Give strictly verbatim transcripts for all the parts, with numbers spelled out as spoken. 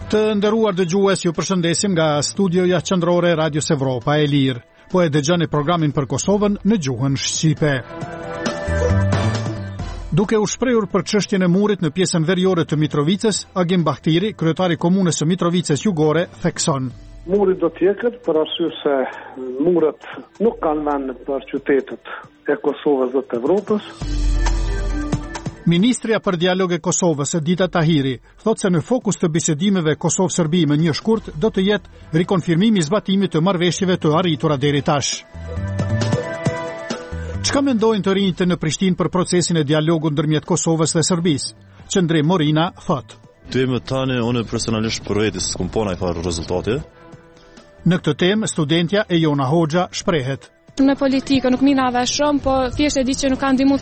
Të nderuar dëgjues, ju përshëndesim nga studioja qendrore Radios Evropa e Lirë. Po e dëgjoni programin për Kosovën në gjuhën shqipe. Duke u shprehur për çështjen e murit në pjesën veriore të Mitrovicës, Agim Bahtiri, kryetari i komunës së Mitrovicës Jugore, thekson: Muri do të jeket për arsye se muret nuk kanë vend për qytetet e Kosovës dhe të Evropës. Ministrja për dialog e Kosovës, Edita Tahiri, thotë se në fokus të bisedimeve Kosovë-Serbi më një shkurt do të jetë rikonfirmimi i zbatimit të marrëveshjeve të arritura deri tash. Çka mendojnë të rinjtë në Prishtinë për procesin e dialogut ndërmjet Kosovës dhe Serbisë? Qëndrim Morina thotë: Temë tani unë personalisht për vetë s'kam pa ndonjë rezultate. Në këtë temë studentja e Jona Hoxha shprehet: Në politikë nuk mina dhe shumë, po thjesht e di që nuk kanë ndihmuar.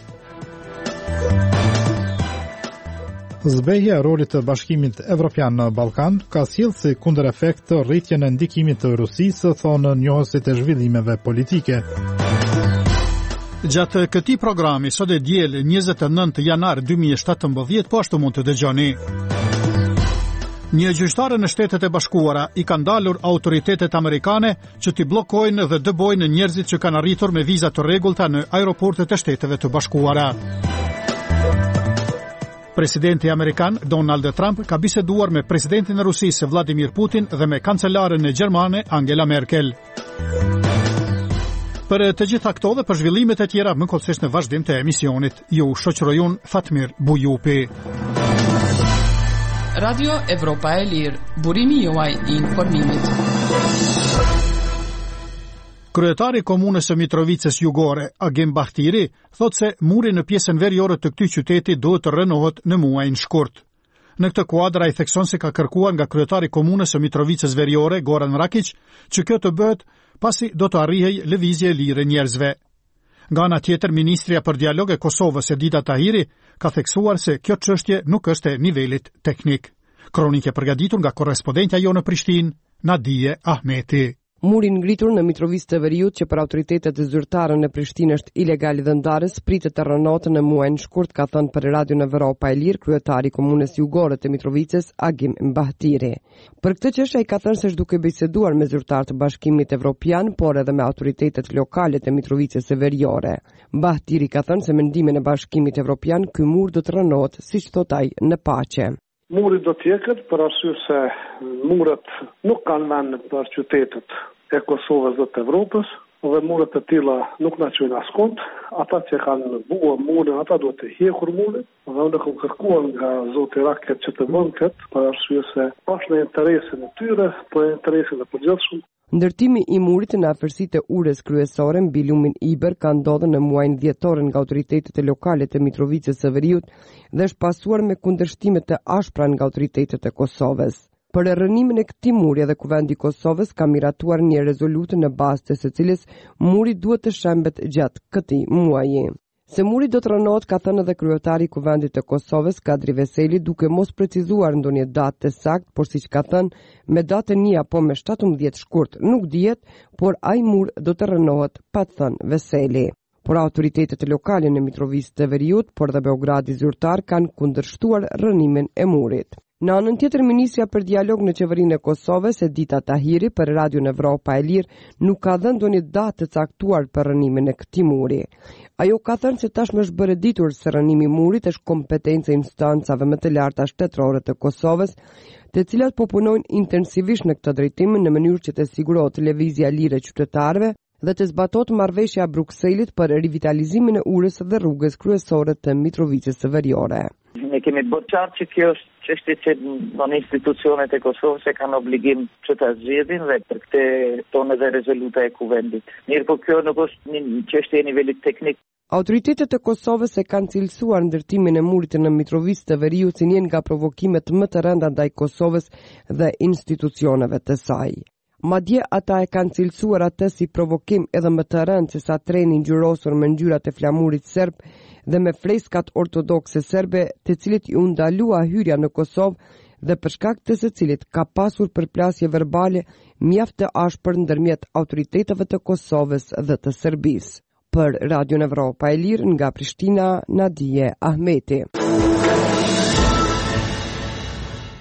Zbehja e rolit të Bashkimit Evropian në Ballkan ka sjellë si kundër efekt rritjen e ndikimit të Rusisë, thonë njohësit e zhvillimeve politike. Gjatë këtij programi sot e diel njëzet e nëntë janar dy mijë e shtatëmbëdhjetë, po ashtu mund të dëgjoni. Një gjyqtare në Shtetet e Bashkuara i ka ndalur autoritetet amerikane që t'i bllokojnë dhe dëbojnë njerëzit që kanë arritur me viza të rregullta në aeroportet e Shteteve të Bashkuara. Presidenti amerikan Donald Trump ka biseduar me presidentin e Rusisë Vladimir Putin dhe me kancelaren e gjermane Angela Merkel. Për të gjitha këto dhe për zhvillimet e tjera më kollësisht në vazhdim të emisionit, ju shoqëroj unë Fatmir Bujupi. Radio Evropa e Lirë, burimi juaj i informimit. Kryetari i komunës së Mitrovicës Jugore, Agim Bahtiri, thotë se muri në pjesën veriore të këtij qyteti duhet të rënohet në muajin shkurt. Në këtë kuadër ai thekson se ka kërkuar nga kryetari i komunës së Mitrovicës Veriore, Goran Rakić, që kjo të bëhet pasi do të arrihej lëvizje e lirë e njerëzve. Nga ana tjetër, ministrja për dialog e Kosovës, Edita Tahiri, ka theksuar se kjo çështje nuk është e nivelit teknik. Kronikë e përgatitur nga korrespondentja jonë në Prishtinë, Nadije Ahmeti. Muri ngritur në Mitrovicë të Veriut, që për autoritetet zyrtare në Prishtinë është ilegal dhe ndarës, pritet të rënohet në muajin shkurt, ka thënë për Radion Evropa e Lirë kryetari i komunës jugore të Mitrovicës, Agim Bahtiri. Për këtë çështje ai ka thënë se është duke biseduar me zyrtarë të Bashkimit Evropian, por edhe me autoritetet lokale të Mitrovicës së Veriore. Bahtiri ka thënë se mendimin e Bashkimit Evropian, ky mur do të rënohet, siç thot ai, në paqe. Muri do të jeket për arsye se muret nuk kanë vend për qytetet e Kosovës dhe të Evropës, dhe muret e tilla nuk na çojnë askund. Ata që kanë buar murin, ata duhet të hequr murin, dhe unë kam kërkuar nga zoti Rakić që të bëjnë këtë për arsye se është në interesin e tyre, po në interesin e përgjithshëm. Ndërtimi i murit në afërsitë e urës kryesore mbi lumin Iber ka ndodhur në muajin dhjetor nga autoritetet lokale të Mitrovicës së Veriut dhe është pasuar me kundërshtime të ashpra nga autoritetet e Kosovës. Për rënimin e këtij muri edhe Kuvendi i Kosovës ka miratuar një rezolutë në bazë të së cilës muri duhet të shembet gjatë këtij muaji. Se muri do të rënohet, ka thënë edhe kryetari i Kuvendit të Kosovës, Kadri Veseli, duke mos precizuar ndonjë datë të saktë, por siç ka thënë, me datën një apo me shtatëmbëdhjetë shkurt nuk dihet, por ai mur do të rënohet, pa thënë Veseli. Por autoritetet lokale në Mitrovicë të Veriut, por dhe Beogradi zyrtar kanë kundërshtuar rënimin e murit. Në anën tjetër, ministrja për dialog në qeverinë e Kosovës, Edita Tahiri, për Radion Evropa e Lirë, nuk ka dhënë ndonjë datë të caktuar për rënimin e këtij muri. Ajo ka thënë se tashmë është bërë ditur se rënimi i murit është kompetencë e instancave më të larta shtetërore të Kosovës, të cilat po punojnë intensivisht në këtë drejtim në mënyrë që të sigurohet lëvizja e lirë e qytetarëve dhe të zbatohet marrëveshja e Brukselit për rivitalizimin e urës dhe rrugës kryesore të Mitrovicës së Veriore. Ne kemi bërë qartë që kjo është çështje që në institucionet e Kosovës e kanë obligim që ta zgjedhin dhe për këtë tonë dhe rezoluta e Kuvendit. Mirë, po kjo nuk është një çështje e nivelit teknik. Autoritetet e Kosovës e kanë cilësuar ndërtimin e murit në Mitrovicë të Veriut si një nga provokimet më të rënda ndaj Kosovës dhe institucioneve të saj. Madje ata e kanë cilësuar atë si provokim edhe më të rëndë se sa treni ngjyrosur me ngjyrat e flamurit serb dhe me freskat ortodokse serbe, të cilit i u ndalua hyrja në Kosovë dhe për shkak të së cilit ka pasur përplasje verbale mjaft të ashpër ndërmjet autoriteteve të Kosovës dhe të Serbisë. Për Radion Evropa e Lirë nga Prishtina, Nadije Ahmeti.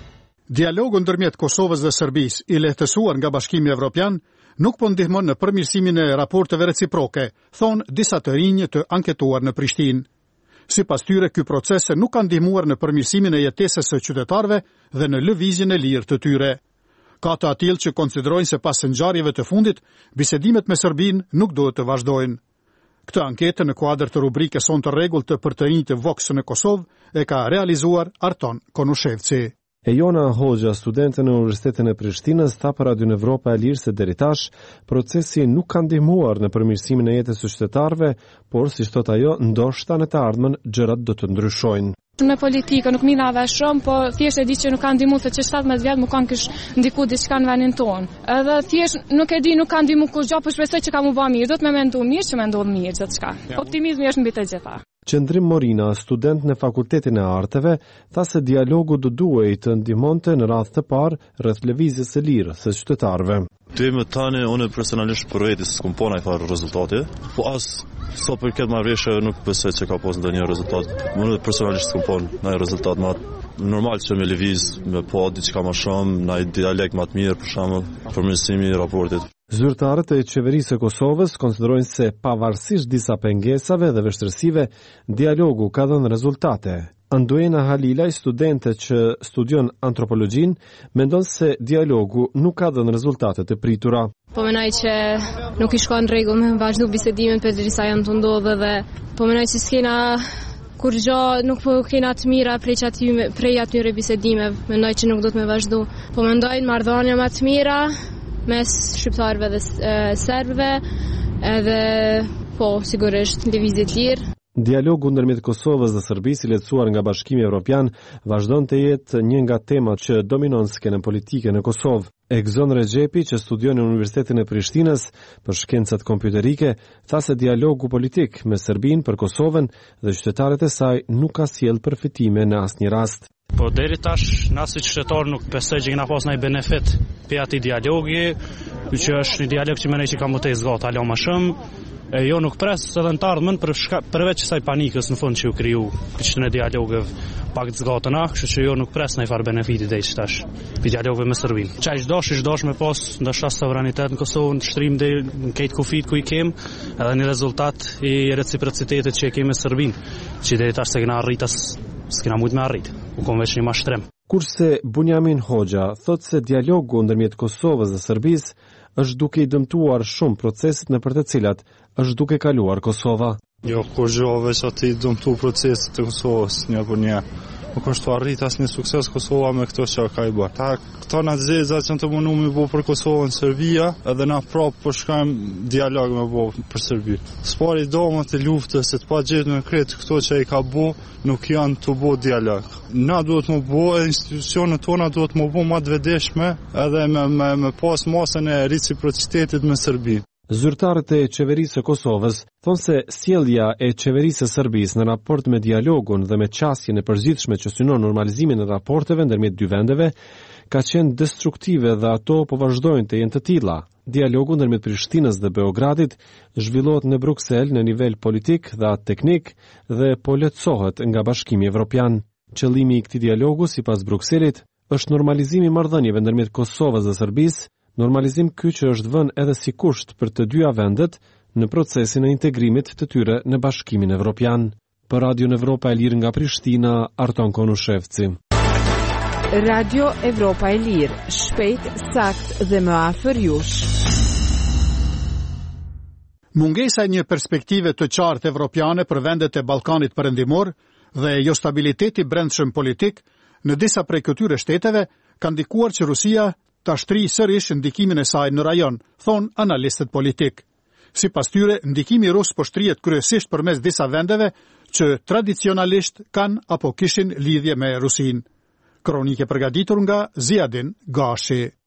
Dialogu ndërmjet Kosovës dhe Serbisë, i lehtësuar nga Bashkimi Evropian, nuk po ndihmon në përmirësimin e raporteve reciproke, thonë disa të rinj të anketuar në Prishtinë. Sipas tyre, ky proces nuk ka ndihmuar në përmirësimin e jetesës së qytetarëve dhe në lëvizjen e lirë të tyre. Ka të atill që konsiderojnë se pas ngjarjeve të fundit, bisedimet me Serbinë nuk duhet të vazhdojnë. Këtë anketë në kuadër të rubrikës Son të rregullt të për të rinj të Vox në Kosovë e ka realizuar Arton Konushevci. E Jona Hoxha, studente në Universitetin e Prishtinës, tha për Radion Evropa e Lirë se deri tash procesi nuk ka ndihmuar në përmirësimin e jetës së qytetarëve, por si thot ajo, ndoshta në të ardhmen gjërat do të ndryshojnë. Me politikë nuk mina dhe shumë, po thjesht e di që nuk kanë ndihmu, se që shtatëmbëdhjetë vjet më kanë kish ndiku diçka në vendin tonë. Edhe thjesht nuk e di, nuk kanë ndihmu kur gjë, po shpresoj që ka mu bë mirë. Do të më mendu mirë që më ndodh mirë gjithçka. Optimizmi është mbi të gjitha. Qëndrim Morina, student në Fakultetin e Arteve, tha se dialogu do duhej të ndihmonte në radhë të parë rreth lëvizjes së lirë së qytetarëve. Dhe më tani, unë personalisht përrejti s'kum po na i farë rezultate, po as sa për këtë marrëveshje nuk besoj që ka pas ndonjë rezultat. Unë personalisht s'kum po na i rezultat më normal që me lëviz, me po diçka më shumë, na i dialekt më të mirë për shembull, përmirësimi i raportit. Zyrtarët e qeverisë së Kosovës konsiderojnë se pavarësisht disa pengesave dhe vështirësive, dialogu ka dhënë rezultate. Anduena Halilaj, studente që studion antropologjin, mendon se dialogu nuk ka dhënë rezultate të pritura. Po menoj që nuk i shkon rregull me vazhdu bisedimin për derisa janë të ndodhe dhe po menoj që s'kena kur gjë nuk po kena të mira prej aty prej atyre bisedimeve, mendoj që nuk do të më vazhdu. Po mendoj marrëdhënie më të mira mes shqiptarëve dhe e, serbëve, edhe po sigurisht lëvizje të lirë. Dialogu ndërmjet Kosovës dhe Serbisë, i lehtësuar nga Bashkimi Evropian, vazhdon të jetë një nga temat që dominon skenën politike në Kosovë. Egzon Rexhepi, që studion në Universitetin e Prishtinës për shkencat kompjuterike, tha se dialogu politik me Serbinë për Kosovën dhe qytetarët e saj nuk ka sjellë përfitime në asnjë rast. Po deri tash na si qytetar nuk besoj që kena pas ndonjë benefit për atë dialogi, që është një dialog që mendoj që ka më të zgjat alo më shumë. E jo nuk pres edhe në të ardhmen për shka, përveç kësaj panikës në fund që u kriju këtë në dialogëve pak të zgatëna, kështu që jo nuk pres në i farë benefiti dhe i qëtash për dialogëve me Serbinë. Qa ishtë dosh, ishtë dosh me pas ndështa sovranitet në Kosovë, në shtrim dhe në kejtë kufit ku i kem, edhe një rezultat i reciprocitetit që i kem me Serbinë, që dhe i tash se kena arritas, s'kena mujt me arrit, u kom veç një mashtrem. Kurse Bunjamin Hoxha thot se dialogu ndërmjet Kosovës dhe Serbisë është duke i dëmtuar shumë proceset në për të cilat është duke kaluar Kosova. Jo, kur gjove që ati dëmtu proceset të Kosovës një për një. Nuk është të arrit asë një sukses Kosova me këto që ka i bërë. Ta këto në zezat që në të mënu me bo për Kosovën Serbia, edhe na prapë për shkajmë dialog me bo për Serbi. Spari domët e luftës se të pa gjithë në kretë këto që i ka bo, nuk janë të bo dialog. Na duhet më bo, e institucionet tona duhet më bo ma të vedeshme, edhe me, me, me pas masën e reciprocitetit me Serbi. Zyrtarët e qeverisë së Kosovës thonë se sjellja e qeverisë së Serbisë në raport me dialogun dhe me qasjen e përzgjithshme që synon normalizimin e raporteve ndërmjet dy vendeve ka qenë destruktive dhe ato po vazhdojnë të jenë të tilla. Dialogu ndërmjet Prishtinës dhe Beogradit zhvillohet në Bruksel në nivel politik dhe teknik dhe po lehtësohet nga Bashkimi Evropian. Qëllimi i këtij dialogu sipas Brukselit është normalizimi i marrëdhënieve ndërmjet Kosovës dhe Serbisë, normalizim ky që është vënë edhe si kusht për të dyja vendet në procesin e integrimit të tyre në Bashkimin Evropian. Për Radio Evropa e Lirë nga Prishtina, Arton Konushevci. Radio Evropa e Lirë, shpejt, sakt dhe më afër jush. Mungesa e një perspektive të qartë evropiane për vendet e Ballkanit Perëndimor dhe jo stabiliteti brendshëm politik në disa prej këtyre shteteve ka ndikuar që Rusia ta shtrijë sërish ndikimin e saj në rajon, thon analistët politik. Sipas tyre, ndikimi rus po shtrihet kryesisht përmes disa vendeve që tradicionalisht kanë apo kishin lidhje me Rusinë. Kronike përgatitur nga Ziadin Gashi.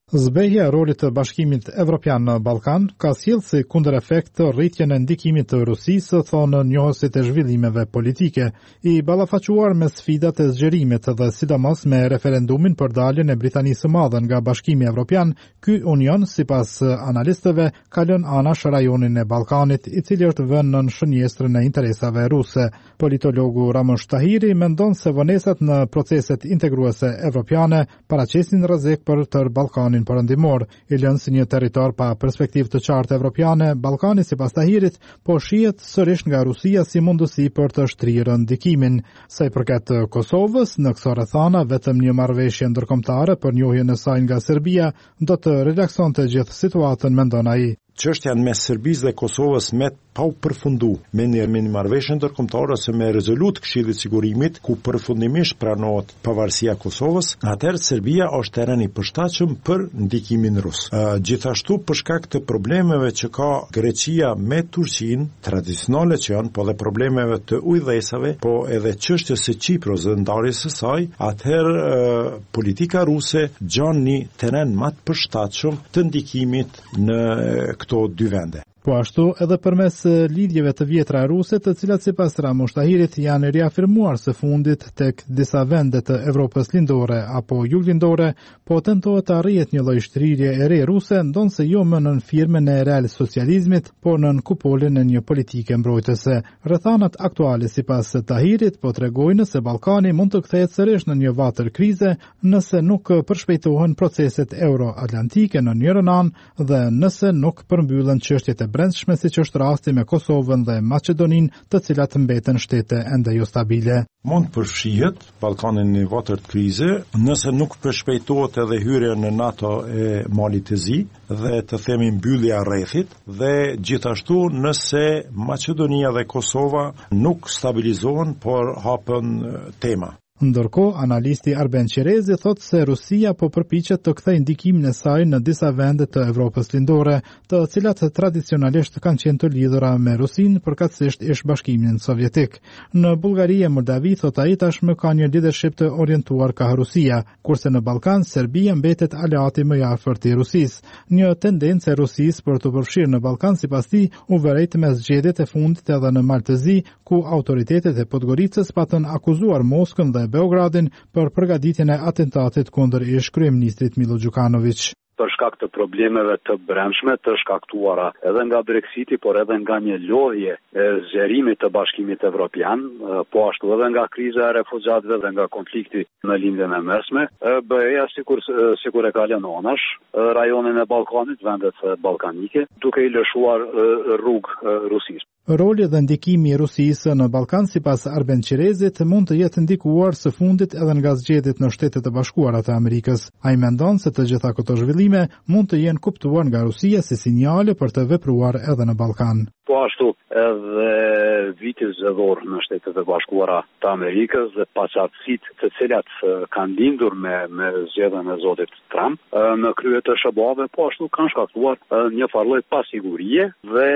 Zbehja e rolit të Bashkimit Evropian në Ballkan ka sjellë si kundërefekt të rritjen e ndikimit të Rusisë, thonë njohësit e zhvillimeve politike, i ballafaquar me sfidat e zgjerimit dhe sidomos me referendumin për daljen e Britanisë së Madhe nga Bashkimi Evropian. Ky union, sipas analistëve, ka lënë anash rajonin e Ballkanit, i cili është vënë nën shënjestrën e interesave ruse. Politologu Ramush Tahiri mendon se vonesat në proceset integruese evropiane paraqesin rrezik për tërë Ballkanin perëndimor. I lënë si një territor pa perspektivë të qartë evropiane, Ballkani sipas Tahirit po shihet sërish nga Rusia si mundësi për të shtrirë ndikimin. Sa i përket Kosovës, në këto rrethana vetëm një marrëveshje ndërkombëtare për njohjen e saj nga Serbia do të relaksonte gjithë situatën, mendon ai. Çështja mes Serbisë dhe Kosovës me pa u përfundu me një marrëveshje ndërkombëtare ose me rezolut Këshillit të Sigurimit ku përfundimisht pranohet pavarësia e Kosovës, atëherë Serbia është terren i përshtatshëm për ndikimin rus. Uh, gjithashtu për shkak të problemeve që ka Greqia me Turqinë, tradicionale që janë, po dhe problemeve të ujëdhësave, po edhe çështjes së Çipros dhe ndarjes së saj, atëherë uh, politika ruse gjon një terren më të përshtatshëm të ndikimit në këto dy vende. Po ashtu edhe përmes lidhjeve të vjetra ruse, të cilat sipas Ramush Tahirit janë riafirmuar së fundit tek disa vende të Evropës lindore apo juglindore, po tentohet të arrihet një lloj shtrirje e re ruse, ndonse jo më nën firmën e real socializmit, por nën kupolën e një politike mbrojtëse. Rrethanat aktuale sipas Tahirit po tregojnë se Ballkani mund të kthehet sërish në një vatër krize nëse nuk përshpejtohen proceset euro-atlantike në njërin anë dhe nëse nuk përmbyllen çështjet e brendshme siç është rasti me Kosovën dhe Maqedoninë, të cilat mbeten shtete ende jo stabile. Mund përfshihet Ballkani në vatër të krize nëse nuk përshpejtohet edhe hyrja në NATO e Malit të Zi dhe të themi mbyllja rrethit, dhe gjithashtu nëse Maqedonia dhe Kosova nuk stabilizohen por hapen tema. Ndërkohë, analisti Arben Qerezi thotë se Rusia po përpiqet të kthejë ndikimin e saj në disa vende të Evropës lindore, të cilat tradicionalisht kanë qenë të lidhura me Rusinë, përkatësisht ish Bashkimin Sovjetik. Në Bullgari e Moldavi, thotë ai, tashmë ka një leadership të orientuar ka Rusia, kurse në Ballkan Serbia mbetet aleati më i afërt i Rusisë. Një tendencë e Rusisë për të përfshirë në Ballkan sipas tij u vërejt me zgjedhjet e fundit edhe në Mal të Zi, ku autoritetet e Podgoricës patën akuzuar Moskën dhe Beogradin për përgatitjen e atentatit kundër ish kryeministrit Milo Đukanović. Për shkak të problemeve të brendshme të shkaktuara edhe nga Brexiti, por edhe nga një lodhje e zgjerimit të Bashkimit Evropian, po ashtu edhe nga kriza e refugjatëve dhe nga konflikti në lindjen e mesme, B E-ja sikur sikur e ka lënë anash rajonin e Ballkanit, vendet ballkanike, duke i lëshuar rrugë Rusisë. Roli dhe ndikimi i Rusisë në Ballkan sipas Arben Qerezit mund të jetë ndikuar së fundit edhe nga zgjedhjet në Shtetet e Bashkuara të Amerikës. Ai mendon se të gjitha këto zhvillime mund të jenë kuptuar nga Rusia si sinjale për të vepruar edhe në Ballkan. Po ashtu edhe viti zgjedhor në Shtetet e Bashkuara të Amerikës dhe paqartësitë të cilat kanë lindur me me zgjedhjen e zotit Trump në krye të S B A-ve, po ashtu kanë shkaktuar një farë lloj pasigurie dhe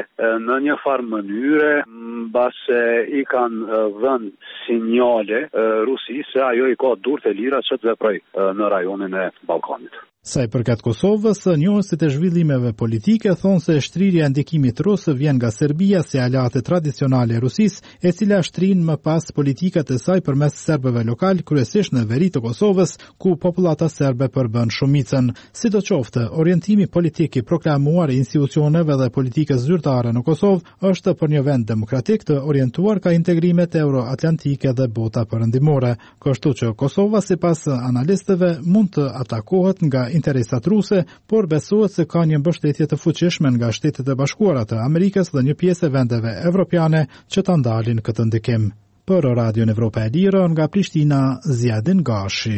në një farë mënyre mbase i kanë dhënë sinjale Rusisë se ajo i ka durë të lira që të veprojë në rajonin e Ballkanit. Sa i përket Kosovës, njohësit e zhvillimeve politike thonë se shtrirja e ndikimit rus vjen nga Serbia si aleate tradicionale e Rusisë, e cila shtrin më pas politikat e saj përmes serbëve lokal, kryesisht në veri të Kosovës, ku popullata serbe përbën shumicën. Sidoqoftë, orientimi politik i proklamuar i institucioneve dhe politikës zyrtare në Kosovë është për një vend demokratik të orientuar ka integrimet euro-atlantike dhe bota perëndimore, kështu që Kosova sipas analistëve mund të atakohet nga interesat ruse, por besohet se ka një mbështetje të fuqishme nga Shtetet e Bashkuara të Amerikës dhe një pjesë e vendeve evropiane që ta ndalin këtë ndikim. Për Radio Evropa e Lirë nga Prishtina, Zjadin Gashi.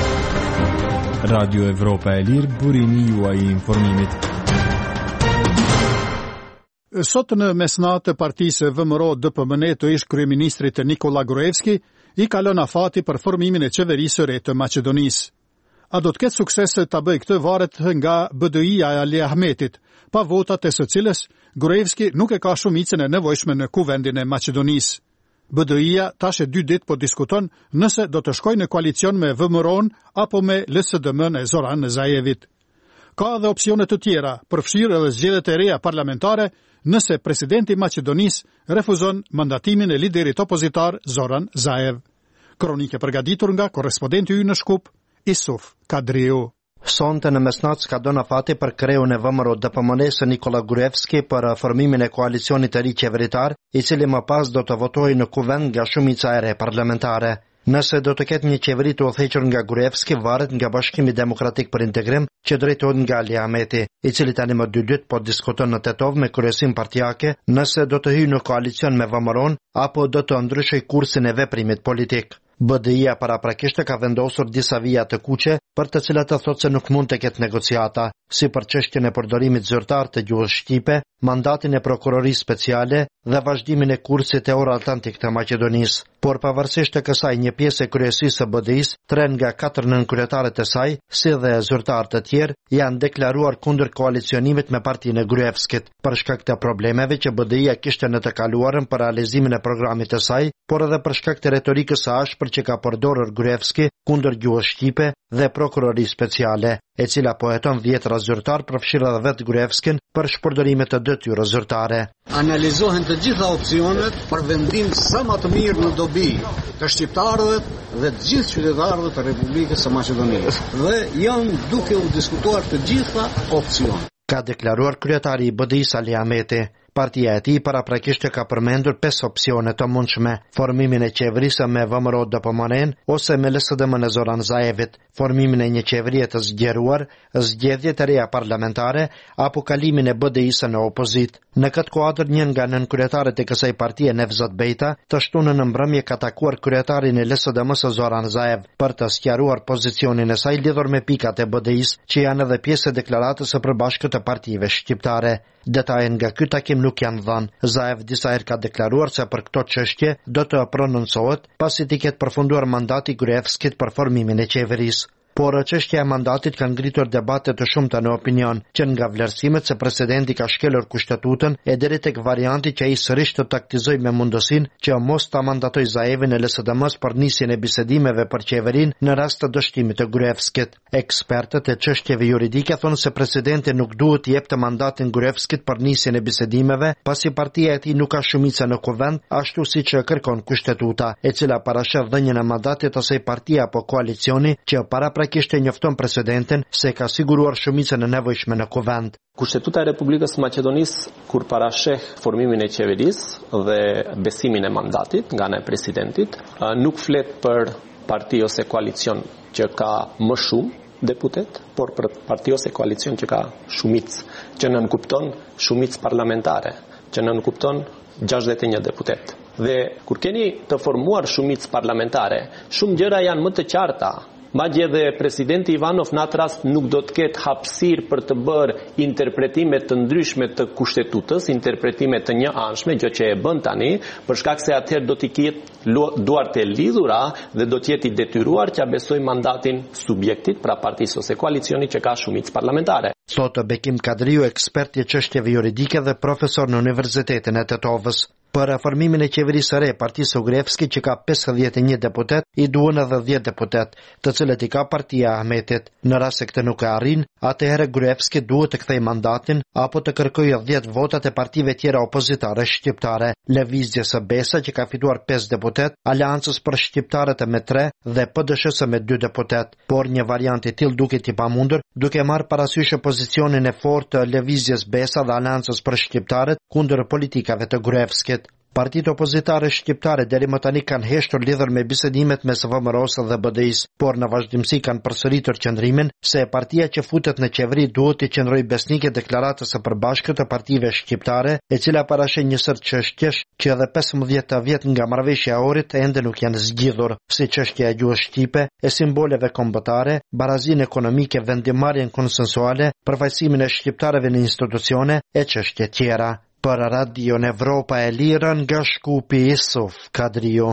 Radio Evropa e Lirë, burimi juaj i informimit. Sot në mesnatë të partisë V M R O D P M N të ish kryeministrit Nikola Gruevski i ka lënë afati për formimin e qeverisë së re të Maqedonisë. A do të ketë sukses ta bëjë këtë varet nga B D I-ja e Ali Ahmetit, pa votat e së cilës Gruevski nuk e ka shumicën e nevojshme në kuvendin e Maqedonisë. B D I-ja tash e dy ditë po diskuton nëse do të shkojë në koalicion me V M R O-n apo me L S D M-n e Zoran Zajevit. Ka edhe opsione të tjera, përfshirë edhe zgjedhjet e reja parlamentare, nëse presidenti i Maqedonisë refuzon mandatimin e liderit opozitar Zoran Zaev. Kronike përgatitur nga korrespondenti ynë në Shkup, Isuf Kadriu. Sonte në mesnatë ka dona fati për kreun e V M R-ut D P M N-së Nikola Gruevski për formimin e koalicionit të ri qeveritar, i cili më pas do të votojë në kuvend nga shumica e re parlamentare. Nëse do të ketë një qeveri të udhëhequr nga Gruevski, varet nga Bashkimi Demokratik për Integrim, që drejtohet nga Ali Ahmeti, i cili tani më dy dytë po diskuton në Tetov me kryesin partijake, nëse do të hyjë në koalicion me V M R-un apo do të ndryshojë kursin e veprimit politik. B D I-a paraprakisht ka vendosur disa vija të kuqe, për të cilat të thotë se nuk mund të ketë negociata, si për çështjen e përdorimit zyrtar të gjuhës shqipe, mandatin e prokurorisë speciale dhe vazhdimin e kursit euroatlantik të Maqedonisë. Por pavarësisht të kësaj, një pjesë e kryesisë së B D I-s, tre nga katër nënkryetaret e saj, si dhe zyrtar të tjerë, janë deklaruar kundër koalicionimit me partinë e Gruevskit, për shkak të problemeve që B D I-a kishte në të kaluarën për realizimin e programit të saj, por edhe për shkak të retorikës së ashpër që ka përdorur Gruevski kundër gjuhës shqipe dhe prokurorisë speciale, e cila po heton dhjetra zyrtar përfshirë edhe vetë Gruevskin për shpërdorime të detyrës zyrtare. Analizohen të gjitha opsionet për vendim sa më të mirë në dobi të shqiptarëve dhe të gjithë qytetarëve të Republikës së Maqedonisë dhe janë duke u diskutuar të gjitha opsionet. Ka deklaruar kryetari i B D I-s Ali Ahmeti. Partia e tij paraprakisht ka përmendur pesë opsione të mundshme: formimin e qeverisë me V M R-o D P M N ose me L S D M-n e Zoran Zaevit, formimin e një qeverie të zgjeruar, zgjedhje të reja parlamentare apo kalimin e B D I-s në opozit. Në këtë kuadër, një nga nënkryetaret e kësaj partie, Nevzat Bejta, të shtunën në mbrëmje ka takuar kryetarin e L S D M-s Zoran Zaev për të sqaruar pozicionin e saj lidhur me pikat e B D I-s, që janë edhe pjesë e deklaratës së përbashkët të partive shqiptare. Detajet nga ky takim nuk janë dhënë. Zaev disa herë ka deklaruar se për këto çështje do të prononcohet pasi të ketë përfunduar mandati Gruevskit për formimin e qeverisë. Por çështja e mandatit ka ngritur debate të shumta në opinion, që nga vlerësimet se presidenti ka shkelur kushtetutën e deri tek varianti që ai sërish të taktizojë me mundësinë që mos ta mandatoj Zaevin e L S D M-s për nisjen e bisedimeve për qeverinë në rast të dështimit të Gruevskit. Ekspertët e çështjeve juridike thonë se presidenti nuk duhet të jepte mandatin Gruevskit për nisjen e bisedimeve, pasi partia e tij nuk ka shumicë në kuvend, ashtu siç e kërkon kushtetuta, e cila parashef dhënien e mandatit asaj partie apo koalicioni që para kishte njofton presidentin se ka siguruar shumicën e nevojshme në kuvend. Kushtetuta e Republikës së Maqedonisë, kur parasheh formimin e qeverisë dhe besimin e mandatit nga ana e presidentit, nuk flet për parti ose koalicion që ka më shumë deputet, por për parti ose koalicion që ka shumicë, që nënkupton shumicë parlamentare, që nënkupton gjashtëdhjetë e një deputet. Dhe kur keni të formuar shumicë parlamentare, shumë gjëra janë më të qarta. Madje dhe presidenti Ivanov në atë rast nuk do të ketë hapësirë për të bërë interpretime të ndryshme të kushtetutës, interpretime të një anshme, gjë që e bën tani, për shkak se atëherë do t'i ketë duart e lidhura dhe do të jetë i detyruar që besoj mandatin subjektit, pra partisë ose koalicioni që ka shumicë parlamentare. Thotë Bekim Kadriu, ekspert i çështjeve juridike dhe profesor në Universitetin e Tetovës. Për reformimin e qeverisë së re, partisë Gruevski, që ka pesëdhjetë e një deputet, i duhen edhe dhjetë deputet, të cilët i ka partia e Ahmetit. Në rast se këtë nuk e arrin, atëherë Gruevski duhet të kthejë mandatin apo të kërkojë dhjetë votat e partive tjera opozitare shqiptare, Lëvizjes së Besa që ka fituar pesë deputet, Aleancës për Shqiptarët me tre dhe P D Sh-s me dy deputet. Por një variant i tillë duket i pamundur, duke marrë parasysh pozicionin e fortë të Lëvizjes Besa dhe Aleancës për Shqiptarët kundër politikave të Gruevskit. Partitë opozitare shqiptare deri më tani kanë heshtur lidhur me bisedimet mes V M R-s dhe B D I-s, por në vazhdimsi kanë përsëritur qëndrimin se partia që futet në qeveri duhet të qëndrojë besnike deklaratës së përbashkët të partive shqiptare, e cila parasheh një sër çështjesh që edhe pesëmbëdhjetë vjet nga marrëveshja e Ohrit ende nuk janë zgjidhur, si çështja e gjuhës shqipe, e simboleve kombëtare, barazinë ekonomike, vendimarrjen konsensuale, përfaqësimin e shqiptarëve në institucione e çështje tjera. Për Radio Evropa e Lirë nga Shkupi, Isuf Kadriu.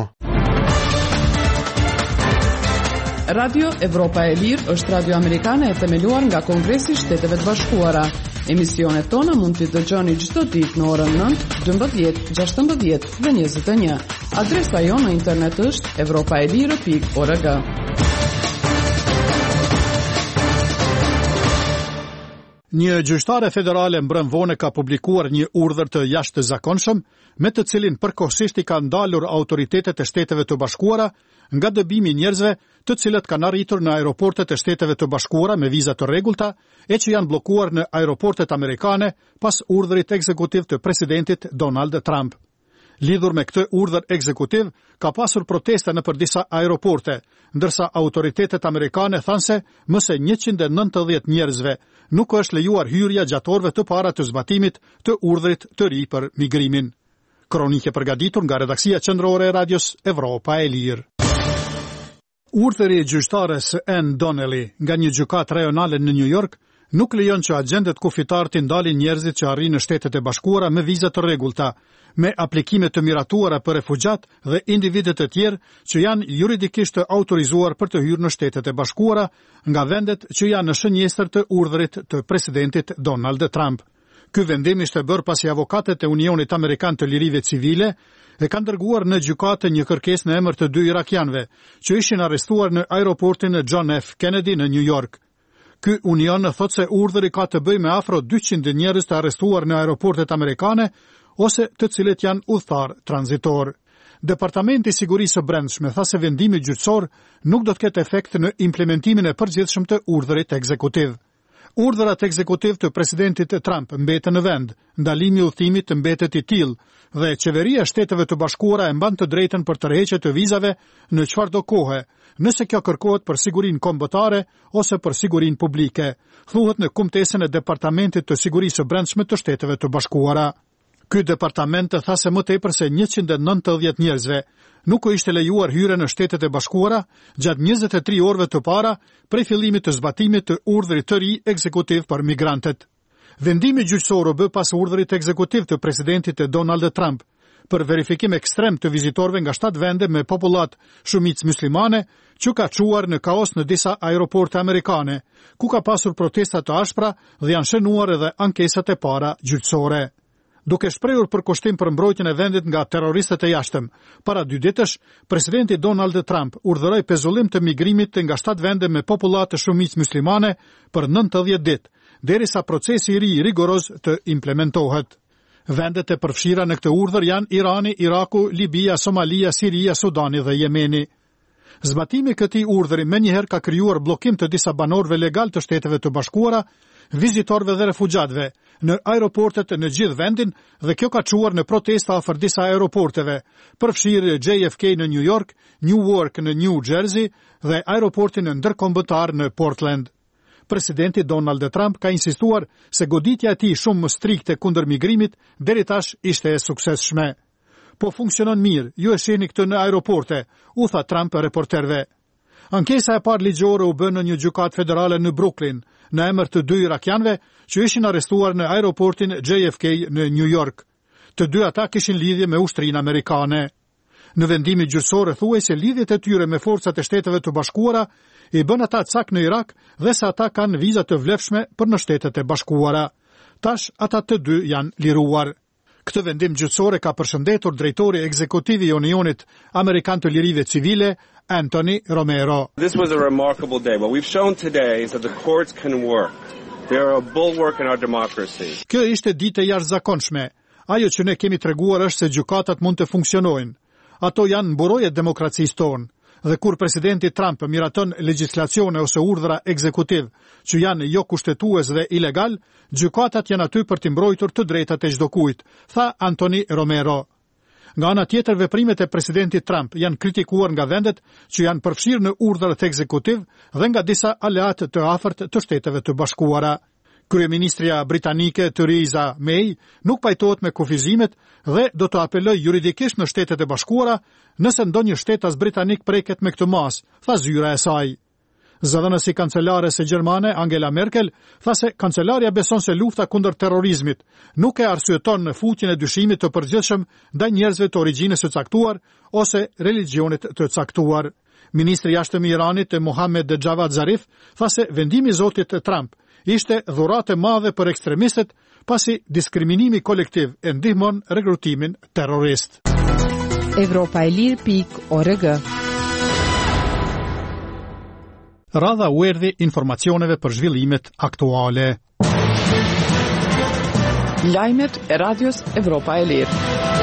Radio Evropa e Lirë është radio amerikane e themeluar nga Kongresi i Shteteve të Bashkuara. Emisionet tona mund t'i dëgjoni çdo ditë në orën nëntë, dymbëdhjetë, gjashtëmbëdhjetë dhe njëzet e një. Adresa jonë në internet është evropaelire pikë org. Një gjyqtare federale mbrëm vonë ka publikuar një urdhër të jashtëzakonshëm, me të cilin përkohësisht i ka ndalur autoritetet e Shteteve të Bashkuara nga dëbimi njerëzve të cilët kanë arritur në aeroportet e Shteteve të Bashkuara me viza të rregullta e që janë bllokuar në aeroportet amerikane pas urdhërit ekzekutiv të presidentit Donald Trump. Lidhur me këtë urdhër ekzekutiv, ka pasur protesta nëpër disa aeroporte, ndërsa autoritetet amerikane thanë se më se njëqind e nëntëdhjetë njerëzve nuk është lejuar hyrja gjatë orëve të para të zbatimit të urdhërit të ri për migrimin. Kronike përgatitur nga redaksia qendrore e Radios Evropa e Lirë. Urdhëri i gjyqtares Ann Donnelly nga një gjykatë rajonale në New York nuk lejon që agjentet kufitar të ndalin njerëzit që arrin në Shtetet e Bashkuara me viza të rregullta, me aplikime të miratuara për refugjat dhe individet të tjerë që janë juridikisht të autorizuar për të hyrë në Shtetet e Bashkuara nga vendet që janë në shënjestër të urdhërit të presidentit Donald Trump. Ky vendim ishte bërë pasi avokatët e Unionit Amerikan të Lirive Civile e kanë dërguar në gjykatë një kërkesë në emër të dy irakianëve që ishin arrestuar në aeroportin John F. Kennedy në New York. Ky union thotë se urdhëri ka të bëjë me afro dyqind njerëz të arrestuar në aeroportet amerikane ose të cilët janë udhëtar tranzitor. Departamenti i Sigurisë së Brendshme tha se vendimi gjyqësor nuk do të ketë efekt në implementimin e përgjithshëm të urdhërit ekzekutiv. Urdhërat ekzekutiv të presidentit Trump mbeten në vend, ndalimi i udhëtimit mbetet i tillë dhe qeveria e Shteteve të Bashkuara e mban të drejtën për tërheqje të vizave në çfarëdo kohë, nëse kjo kërkohet për sigurinë kombëtare ose për sigurinë publike, thuhet në kumtesën e Departamentit të Sigurisë së Brendshme të Shteteve të Bashkuara. Ky departament tha se më tepër se njëqind e nëntëdhjetë njerëzve nuk u ishte lejuar hyrja në Shtetet e Bashkuara gjatë njëzet e tre orëve të para prej fillimit të zbatimit të urdhërit të ri ekzekutiv për migrantët. Vendimi gjyqësor u bë pas urdhërit ekzekutiv të presidentit Donald Trump për verifikim ekstrem të vizitorëve nga shtatë vende me popullat shumicë muslimane që ka çuar në kaos në disa aeroporte amerikane, ku ka pasur protesta të ashpra dhe janë shënuar edhe ankesat e para gjyqësore. Duke shprehur përkushtim për mbrojtjen e vendit nga terroristët e jashtëm, para dy ditësh, presidenti Donald Trump urdhëroi pezullim të migrimit nga shtatë vende me popullat të shumicë muslimane për nëntëdhjetë ditë, derisa procesi i ri rigoroz të implementohet. Vendet e përfshira në këtë urdhër janë Irani, Iraku, Libia, Somalia, Siria, Sudani dhe Jemeni. Zbatimi i këtij urdhëri menjëherë ka krijuar bllokim të disa banorëve legal të Shteteve të Bashkuara, vizitorëve dhe refugjatëve në aeroportet në gjithë vendin dhe kjo ka çuar në protesta afër disa aeroporteve, përfshirë J F K në New York, Newark në New Jersey dhe aeroportin ndërkombëtar në Portland. Presidenti Donald Trump ka insistuar se goditja e tij shumë më strikte kundër migrimit deri tash ishte e suksesshme. Po funksionon mirë, ju e shihni këtë në aeroporte, u tha Trump reporterëve. Ankesa e parë ligjore u bë në një gjykatë federale në Brooklyn, në emër të dy irakianëve që ishin arrestuar në aeroportin J F K në New York. Të dy ata kishin lidhje me ushtrinë amerikane. Në vendimin gjyqësor thuhej se lidhjet e tyre me forcat e Shteteve të Bashkuara i bën ata cak në Irak dhe se ata kanë viza të vlefshme për në Shtetet e Bashkuara. Tash ata të dy janë liruar. Këtë vendim gjyqësor ka përshëndetur drejtori ekzekutiv i Unionit Amerikan të Lirive Civile, Anthony Romero. This was a remarkable day. What we've shown today is that the courts can work. They are a bulwark in our democracy. Kjo ishte ditë e jashtëzakonshme. Ajo që ne kemi treguar është se gjykatat mund të funksionojnë. Ato janë mburoje e demokracisë tonë. Dhe kur presidenti Trump miraton legjislacione ose urdhra ekzekutiv që janë jo kushtetues dhe ilegal, gjykatat janë aty për të mbrojtur të drejtat e çdo kujt, tha Anthony Romero. Nga ana tjetër, veprimet e presidentit Trump janë kritikuar nga vendet që janë përfshirë në urdhrat ekzekutiv dhe nga disa aleat të afërt të Shteteve të Bashkuara. Kryeministria britanike Theresa May nuk pajtohet me kufizimet dhe do të apeloj juridikisht në Shtetet e Bashkuara nëse ndonjë shtetas britanik preket me këtë mas, tha zyra e saj. Zëdhënësi kancelares e Gjermane Angela Merkel tha se kancelaria beson se lufta kundër terrorizmit nuk e arsyeton në futjen e dyshimit të përgjithshëm ndaj njerëzve të origjinës së caktuar ose religionit të caktuar. Ministri i jashtëm i Iranit Mohammed Javad Zarif tha se vendimi i zotit Trump ishte dhuratë e madhe për ekstremistët pasi diskriminimi kolektiv e ndihmon regrutimin terrorist. Evropa e Lirë pikë org. Radha u erdhi informacioneve për zhvillimet aktuale. Lajmet e Radios Evropa e Lirë.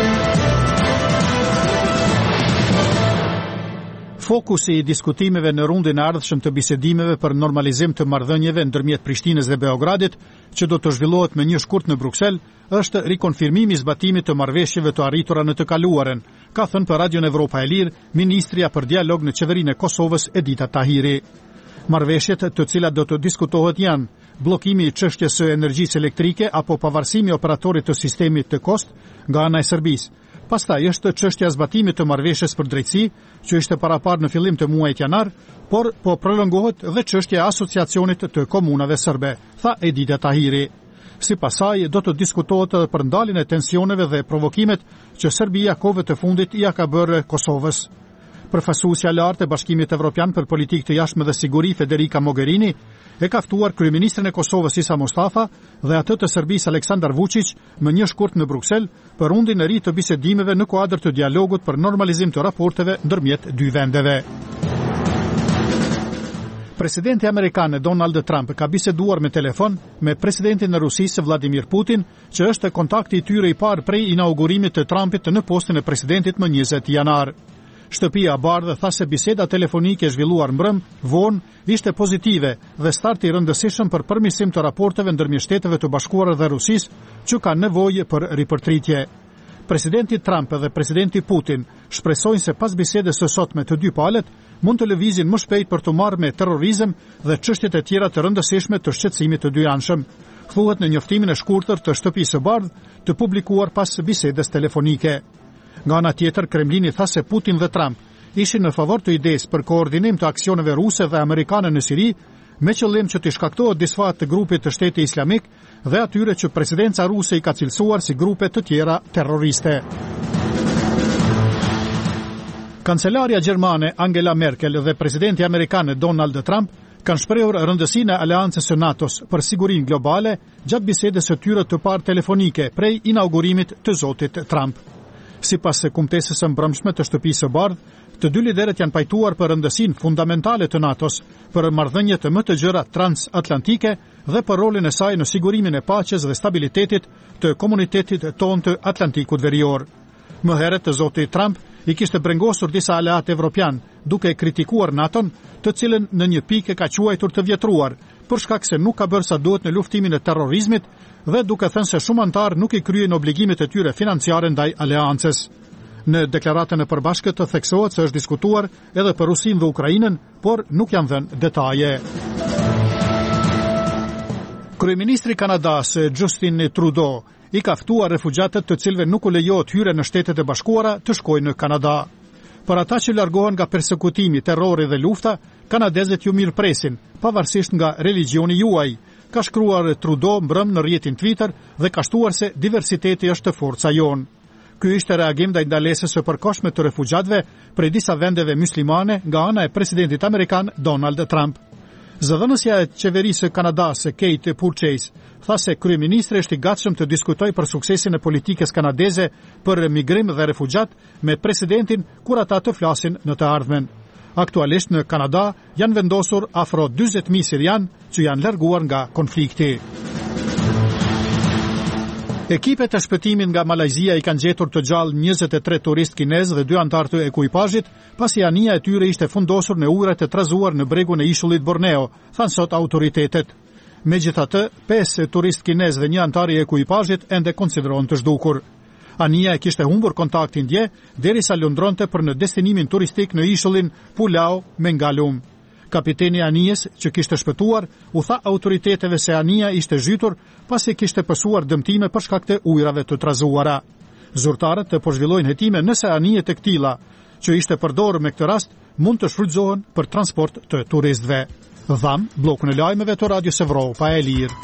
Fokusi i diskutimeve në rundin e ardhshëm të bisedimeve për normalizim të marrëdhënieve ndërmjet Prishtinës dhe Beogradit, që do të zhvillohet me një shkurt në Bruksel, është rikonfirmimi i zbatimit të marrëveshjeve të arritura në të kaluaren, ka thënë për Radion Evropa e Lirë ministria për dialog në qeverinë e Kosovës Edita Tahiri. Marrëveshjet të cilat do të diskutohet janë bllokimi i çështjes së energjisë elektrike apo pavarësimi i operatorit të sistemit të kost nga ana e Serbisë. Pastaj është çështja e zbatimit të marrëveshjes për drejtësi, që ishte paraparë në fillim të muajit janar, por po prolongohet dhe çështja e asociacionit të komunave serbe, tha Edita Tahiri. Sipas saj, do të diskutohet edhe për ndaljen e tensioneve dhe provokimet që Serbia kohëve të fundit ia ka bërë Kosovës. Përfaqësuesja lartë e Bashkimit Evropian për Politikë të Jashtme dhe Siguri Federica Mogherini e ka ftuar kryeministrin e Kosovës Isa Mustafa dhe atë të Serbisë Aleksandar Vučić më një shkurt në Bruksel për rundin e ri të bisedimeve në kuadër të dialogut për normalizim të raporteve ndërmjet dy vendeve. Presidenti amerikan Donald Trump ka biseduar me telefon me presidentin e Rusisë Vladimir Putin, që është kontakti i tyre i parë prej inaugurimit të Trumpit në postin e presidentit më njëzet janar. Shtëpia e Bardhë tha se biseda telefonike e zhvilluar mbrëm vonë ishte pozitive dhe starti i rëndësishëm për përmirësim të raporteve ndërmjet Shteteve të Bashkuara dhe Rusisë, që kanë nevojë për ripërtritje. Presidenti Trump dhe presidenti Putin shpresojnë se pas bisedës së sotme të dy palët mund të lëvizin më shpejt për të marrë me terrorizëm dhe çështjet e tjera të rëndësishme të shqetësimit të dyjanshëm, thuhet në njoftimin e shkurtër të Shtëpisë së Bardhë të publikuar pas bisedës telefonike. Nga ana tjetër, Kremlini tha se Putin dhe Trump ishin në favor të idesë për koordinim të aksioneve ruse dhe amerikane në Siri, me qëllim që të shkaktohet disfat të grupit të Shtetit Islamik dhe atyre që presidenca ruse i ka cilësuar si grupe të tjera terroriste. Kancelaria gjermane Angela Merkel dhe presidenti amerikan Donald Trump kanë shprehur rëndësinë e aleancës së NATO-s për sigurinë globale gjatë bisedës së tyre të parë telefonike prej inaugurimit të zotit Trump. Sipas kumtesës së mbrëmshme të Shtëpisë së Bardhë, të dy liderët janë pajtuar për rëndësinë fundamentale të NATO-s, për marrëdhëniet më të gjëra transatlantike dhe për rolin e saj në sigurimin e paqes dhe stabilitetit të komunitetit tonë të Atlantikut Verior. Më herët zoti Trump i kishte brengosur disa aleat evropian, duke kritikuar NATO-n, të cilën në një pikë ka quajtur të vjetruar, për shkak se nuk ka bërë sa duhet në luftimin e terrorizmit dhe duke thënë se shumë antarë nuk i kryejnë obligimet e tyre financiare ndaj aleancës. Në deklaratën e përbashkët të theksohet se është diskutuar edhe për Rusinë dhe Ukrainën, por nuk janë dhënë detaje. Kryeministri Kanadas Justin Trudeau i ka ftuar refugjatët të cilëve nuk u lejohet hyrje në Shtetet e Bashkuara të shkojnë në Kanada. Për ata që largohen nga persekutimi, terrori dhe lufta, kanadezët ju mirëpresin, pavarësisht nga religioni juaj, ka shkruar Trudeau mbrëm në rrjetin Twitter dhe ka shtuar se diversiteti është forca jonë. Ky ishte reagim ndaj ndalesës së përkohshme të refugjatëve prej disa vendeve muslimane nga ana e presidentit amerikan Donald Trump. Zëdhënësja e qeverisë së Kanadas, Kate Purchase, tha se kryeministri është i gatshëm të diskutojë për suksesin e politikës kanadeze për migrim dhe refugjat me presidentin kur ata të flasin në të ardhmen. Aktualisht në Kanada janë vendosur afro dyzet mijë sirian që janë larguar nga konflikti. Ekipet e shpëtimit nga Malajzia i kanë gjetur të gjallë njëzet e tre turistë kinezë dhe dy antar të ekuipazhit, pasi anija e tyre ishte fundosur në ujërat e trazuar në bregun e ishullit Borneo, thanë sot autoritetet. Megjithatë, pesë turistë kinezë dhe një antar i ekuipazhit ende konsiderohen të zhdukur. Anija e kishte humbur kontaktin dje derisa lundronte për në destinimin turistik në ishullin Pulau Mengalum. Kapiteni Anijes, që kishte shpëtuar, u tha autoriteteve se anija ishte zhytur pasi kishte pësuar dëmtime për shkak të ujrave të trazuara. Zyrtarët të po zhvillojnë hetime nëse anijet e këtilla, që ishte përdorur me këtë rast, mund të shfrytëzohen për transport të turistëve. Dham, blokun e lajmeve të Radios Evropa e Lirë.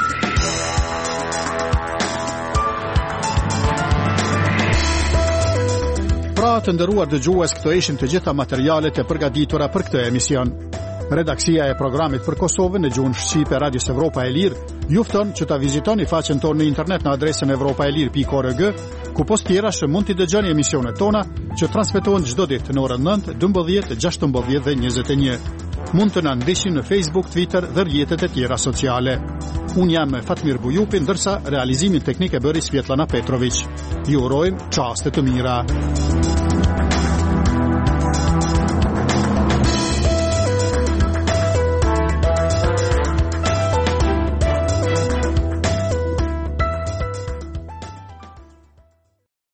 Pra të nderuar dëgjues, këto ishin të gjitha materialet e përgatitura për këtë emision. Redaksia e programit për Kosovën në gjuhën shqipe Radios Evropa e Lirë ju fton që ta vizitoni faqen tonë në internet në adresën evropaelir pikë org, ku post tjera që mund t'i dëgjoni emisionet tona që transmetohen çdo ditë në orën nëntë, dymbëdhjetë, gjashtëmbëdhjetë dhe njëzet e një. Mund të na ndihni në Facebook, Twitter dhe rrjetet e tjera sociale. Unë jam Fatmir Bujupi, ndërsa realizimin teknik e bëri Svetlana Petrović. Ju urojmë çaste të mira.